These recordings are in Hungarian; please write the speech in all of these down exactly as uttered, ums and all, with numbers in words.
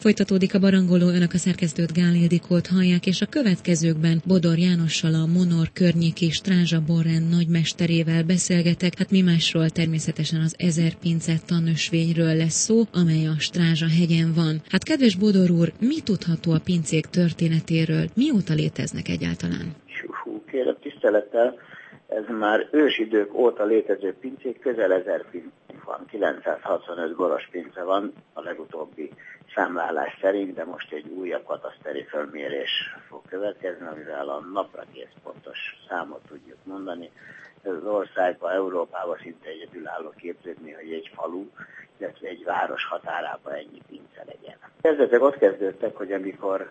Folytatódik a barangoló, önök a szerkesztőt, Gál Ildikót hallják, és a következőkben Bodor Jánossal, a Monor környéki Strázsa borrend nagymesterével beszélgetek. Hát mi másról, természetesen az ezer pince tanösvényről lesz szó, amely a Strázsa hegyen van. Hát kedves Bodor úr, mi tudható a pincék történetéről? Mióta léteznek egyáltalán? Hú, kérem tisztelettel, ez már ősidők óta létező pincék, közel ezer pincék van, kilencszázhatvanöt boros pince van a legutóbbi számlálás szerint, de most egy újabb kataszteri fölmérés fog következni, amivel a napra kész pontos számot tudjuk mondani. Ez az országban, Európában szinte egyedülálló képződni, hogy egy falu, illetve egy város határában ennyi pince legyen. Kezdetek ott kezdődtek, hogy amikor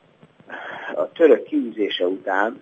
a török kiűzése után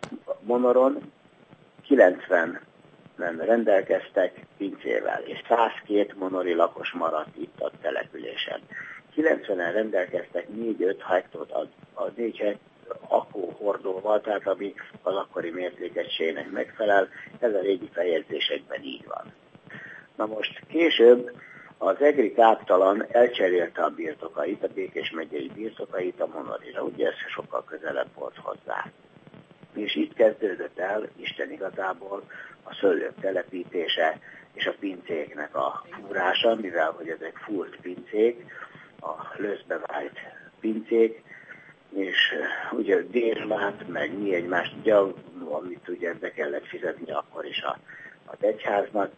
Monoron kilencvenen rendelkeztek pincével, és százkettő monori lakos maradt itt a településen. kilencvenen rendelkeztek négy-öt hektort a, a négy akó hordóval, tehát ami az akkori mértékegységnek megfelel, ez a régi feljegyzésekben így van. Na most később az egri káptalan elcserélte a birtokait, a Békés megyei birtokait a Monorira, ugye ez sokkal közelebb volt hozzá. És itt kezdődött el Isten igazából a szőlők telepítése és a pincéknek a fúrása, mivel hogy ezek fúrt pincék, a löszbe vájt pincék, és ugye dérmát, meg mi egymást, ugye, amit ugye be kellett fizetni akkor is a, az egyháznak.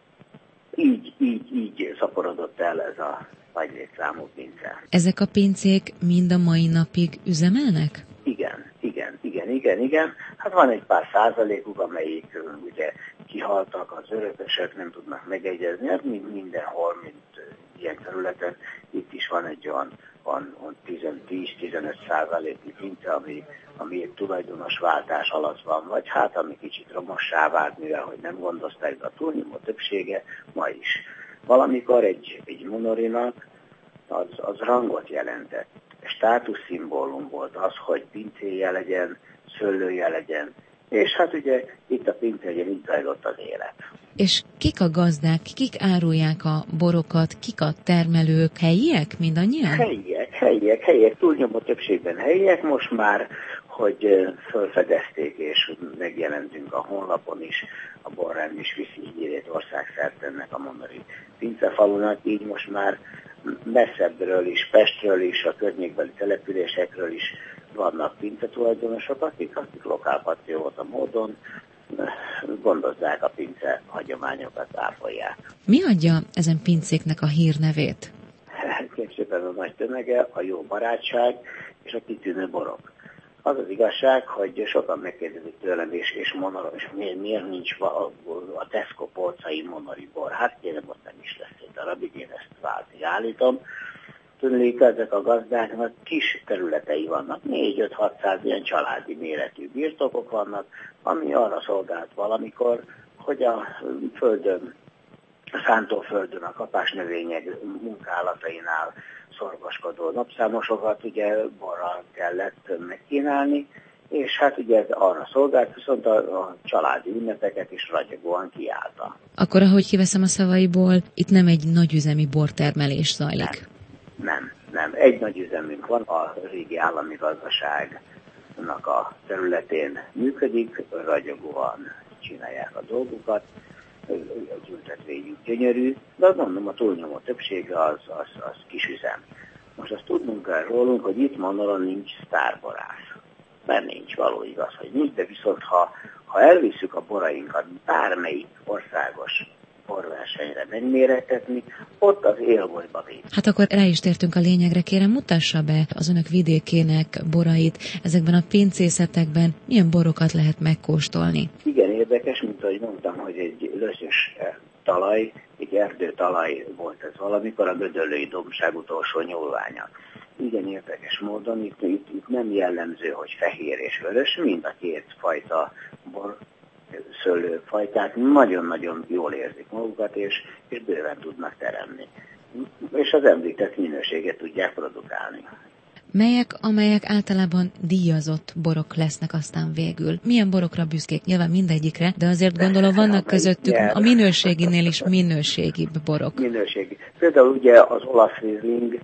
Így, így, így szaporodott el ez a nagy létszámú pince. Ezek a pincék mind a mai napig üzemelnek? Igen, igen, igen, igen, igen. Hát van egy pár százalékuk, amelyik ugye kihaltak, az örökösök nem tudnak megegyezni, hát mindenhol, mint ilyen területen, itt is van egy olyan van, van tíz-tizenöt százaléknyi pince, ami, ami tulajdonos váltás alatt van, vagy hát ami kicsit romossá vált, mivel hogy nem gondozták, de a túlnyomó többsége ma is. Valamikor egy, egy monorinak az, az rangot jelentett. Státuszszimbólum volt az, hogy pincéje legyen, szőlője legyen, és hát ugye itt a pincéjen így zajlott az élet. És kik a gazdák, kik árulják a borokat, kik a termelők, helyiek mindannyian? Helyiek, helyiek, helyiek, túlnyomó többségben helyiek, most már, hogy felfedezték és megjelentünk a honlapon is, a borrend is viszi hírét országszerte ennek a monori pincefalunak, így most már messzebbről is, Pestről is, a környékbeli településekről is vannak pince tulajdonosok, akik, akik lokálpatrióta módon gondozzák a pince hagyományokat, ápolják. Mi adja ezen pincéknek a hírnevét? Képzőben a nagy tömege, a jó barátság és a kitűnő borok. Az az igazság, hogy sokan megkérdezik tőlem, és, és monorom, és miért, miért nincs a, a Tesco polcai monori bor. Hát kérem, ott nem is lesz egy darabig, én ezt váltig állítom. Tudnék, ezek a gazdáknak kis területei vannak, négy-öt-hatszáz ilyen családi méretű birtokok vannak, ami arra szolgált valamikor, hogy a földön, a szántóföldön a kapásnövények munkálatainál szorgoskodó napszámosokat ugye borral kellett megkínálni, és hát ugye ez arra szolgált, viszont a, a családi ünnepeket is ragyogóan kiállta. Akkor, ahogy kiveszem a szavaiból, itt nem egy nagyüzemi bortermelés zajlik? Nem, nem, nem. Egy nagyüzemünk van, a régi állami gazdaságnak a területén működik, ragyogóan csinálják a dolgukat, az ültetvényünk gyönyörű, de azt mondom, a túlnyomó többsége az, az, az kisüzem. Most azt tudnunk kell rólunk, hogy itt Monoron nincs sztárborász. Mert nincs, való igaz, hogy nincs, de viszont ha, ha elviszük a borainkat bármelyik országos borversenyre megmérettetni, ott az élbolyba véd. Hát akkor rá is tértünk a lényegre, kérem, mutassa be az önök vidékének borait. Ezekben a pincészetekben milyen borokat lehet megkóstolni? Igen érdekes, mint ahogy mondtam, hogy egy löszös talaj, egy erdőtalaj volt ez valamikor, a Gödöllői dombság utolsó nyúlványa. Igen érdekes módon itt, itt, itt nem jellemző, hogy fehér és vörös, mind a két fajta bor szőlőfajták nagyon-nagyon jól érzik magukat, és, és bőven tudnak teremni. És az említett minőséget tudják produkálni. Melyek, amelyek általában díjazott borok lesznek aztán végül? Milyen borokra büszkék? Nyilván mindegyikre, de azért gondolom vannak közöttük a minőséginél is minőségibb borok. Minőségi. Például ugye az olasz Riesling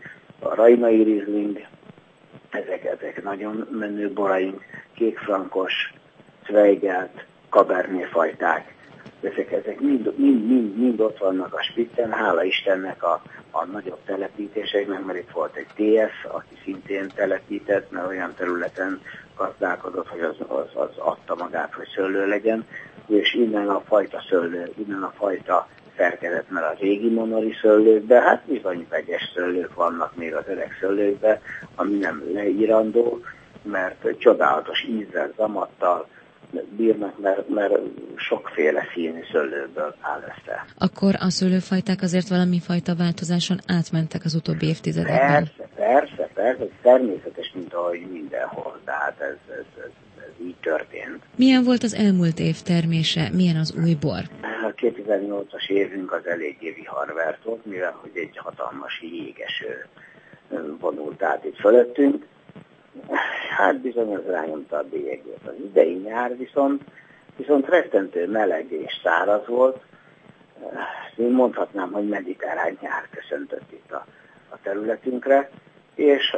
a rajnai rizling, ezek, ezek nagyon menő boraink, kékfrankos, zweigelt, cabernet fajták, ezek, ezek mind, mind, mind, mind ott vannak a spiccen, hála Istennek a, a nagyobb telepítéseknek, mert itt volt egy té es, aki szintén telepített, mert olyan területen gazdálkodott, hogy az, az, az adta magát, hogy szőlő legyen, és innen a fajta szőlő, innen a fajta szerkezet, mert a régi monori szőlőkben, hát bizony vegyes szőlők vannak még az öreg szőlőkben, ami nem leírandó, mert csodálatos ízzel, zamattal bírnak, mert, mert sokféle színű szőlőből áll össze. Akkor a szőlőfajták azért valami fajta változáson átmentek az utóbbi évtizedekben? Persze, persze, persze, természetes, mint ahogy mindenhol, tehát ez, ez, ez, ez így történt. Milyen volt az elmúlt év termése, milyen az új bor? A kétezer-nyolcas évünk az eléggé viharvert volt, mivel hogy egy hatalmas jégeső vonult át itt fölöttünk. Hát bizony az rányomta a bélyegét. Az idei nyár viszont, viszont rettentő meleg és száraz volt. Én mondhatnám, hogy mediterrán nyár köszöntött itt a, a területünkre, és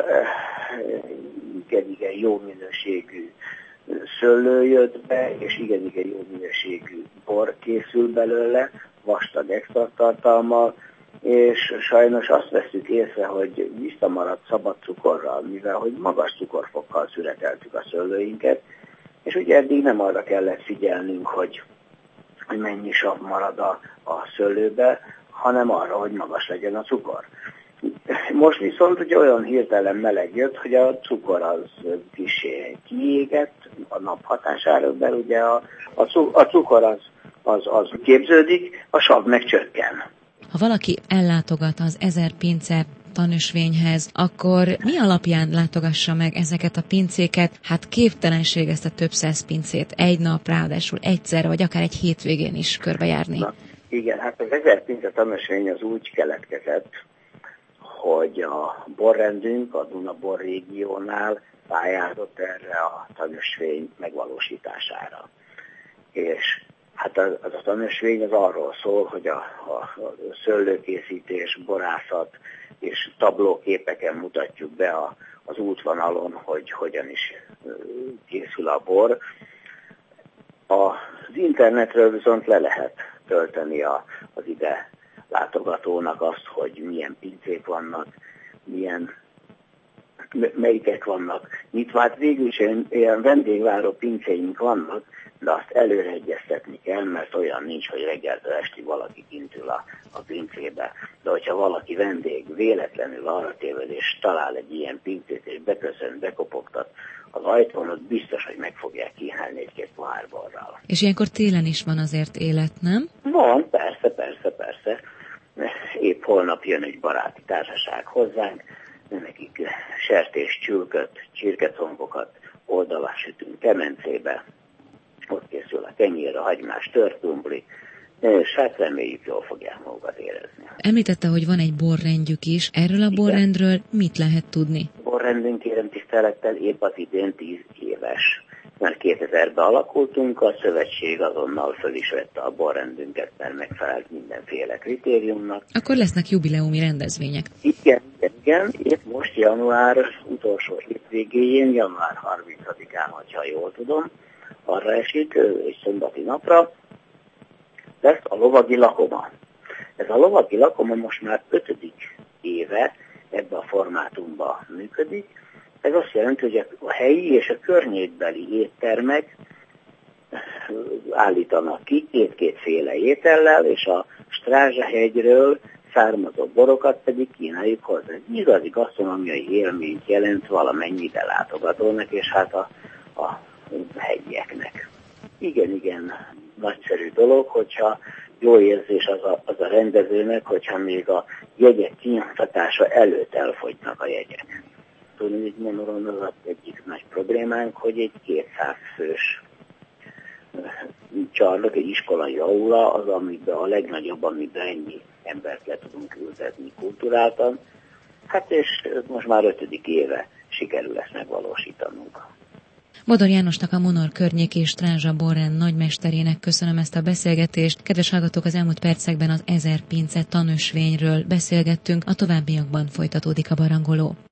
igen-igen jó minőségű szőlő jött be, és igen-igen jó minőségű bor készül belőle, vastag extrakttartalmal, és sajnos azt veszük észre, hogy visszamaradt szabad cukorral, mivel hogy magas cukorfokkal szüreteltük a szőlőinket, és ugye eddig nem arra kellett figyelnünk, hogy, hogy mennyi sav marad a, a szőlőbe, hanem arra, hogy magas legyen a cukor. Most viszont ugye olyan hirtelen meleg jött, hogy a cukor az kissé kiégett a nap hatására, mert ugye a, a cukor az, az, az képződik, a sav meg csökken. Ha valaki ellátogat az Ezer Pince tanösvényhez, akkor mi alapján látogassa meg ezeket a pincéket? Hát képtelenség ezt a több száz pincét egy nap, ráadásul egyszer, vagy akár egy hétvégén is körbejárni. Na, igen, hát az Ezer Pince tanösvény az úgy keletkezett, hogy a borrendünk a Duna bor régiónál pályázott erre a tanösvény megvalósítására. És hát az, az a tanösvény az arról szól, hogy a, a, a szőlőkészítés, borászat és tablóképeken mutatjuk be a, az útvonalon, hogy hogyan is készül a bor. Az internetről viszont le lehet tölteni a, az ide látogatónak azt, hogy milyen pincék vannak, milyen, melyikek vannak nyitva. Hát végül is ilyen vendégváró pincéink vannak, de azt előre egyeztetni kell, mert olyan nincs, hogy reggeltől estig valaki kint ül a, a pincébe. De hogyha valaki vendég véletlenül arra téved és talál egy ilyen pincét, és beköszön, bekopogtat az ajtón, ott biztos, hogy meg fogják kínálni egy-két pohár borral. És ilyenkor télen is van azért élet, nem? Van, persze, persze, persze. Épp holnap jön egy baráti társaság hozzánk, nekik sertés, csülköt, csirkecombokat oldalra sütünk kemencébe, ott készül a kenyér, a hagymás, törtumbli, és hát reméljük, jól fogják magukat érezni. Említette, hogy van egy borrendjük is. Erről a borrendről mit lehet tudni? A borrendünk, kérem tisztelettel, épp az idén tíz éves. Mert kétezerben alakultunk, a szövetség azonnal föl is vette a borrendünket, mert megfelelt mindenféle kritériumnak. Akkor lesznek jubileumi rendezvények. Igen, igen, igen. Épp most január utolsó hétvégéjén, január harmincadikán, ha jól tudom, arra esik, egy szombati napra, lesz a lovagi lakoma. Ez a lovagi lakoma most már ötödik éve ebben a formátumban működik. Ez azt jelenti, hogy a helyi és a környékbeli éttermek állítanak ki két-kétféle étellel, és a Strázsahegyről származó borokat pedig kínáljuk hozzá. Ez igazi gasztronómiai élményt jelent valamennyi ide látogatónak, és hát a, a helyieknek. Igen, igen, nagyszerű dolog, hogyha jó érzés az a, az a rendezőnek, hogyha még a jegyek kinyomtatása előtt elfogynak a jegyek. Tudni, hogy Monoron az egyik nagy problémánk, hogy egy kétszáz fős csarnok, egy iskolai aula az, amiben a legnagyobb, amiben ennyi embert le tudunk ültetni kulturáltan. Hát és most már ötödik éve sikerül ezt megvalósítanunk. Bodor Jánosnak, a Monor környéki Strázsa Borrend nagymesterének köszönöm ezt a beszélgetést. Kedves hallgatók, az elmúlt percekben az Ezer pince tanösvényről beszélgettünk, a továbbiakban folytatódik a barangoló.